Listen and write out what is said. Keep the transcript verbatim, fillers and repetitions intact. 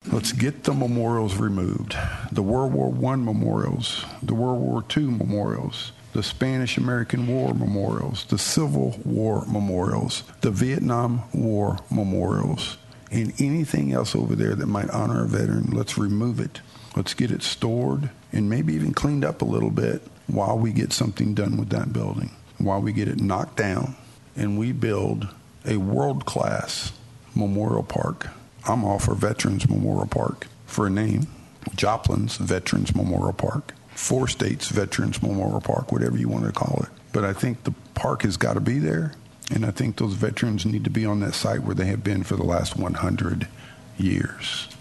Let's get the memorials removed. The World War One memorials, the World War Two memorials, the Spanish-American War memorials, the Civil War memorials, the Vietnam War memorials, and anything else over there that might honor a veteran. Let's remove it. Let's get it stored and maybe even cleaned up a little bit while we get something done with that building, while we get it knocked down and we build a world-class memorial park. I'm all for Veterans Memorial Park for a name. Joplin's Veterans Memorial Park. Four States Veterans Memorial Park, whatever you want to call it. But I think the park has got to be there, and I think those veterans need to be on that site where they have been for the last one hundred years.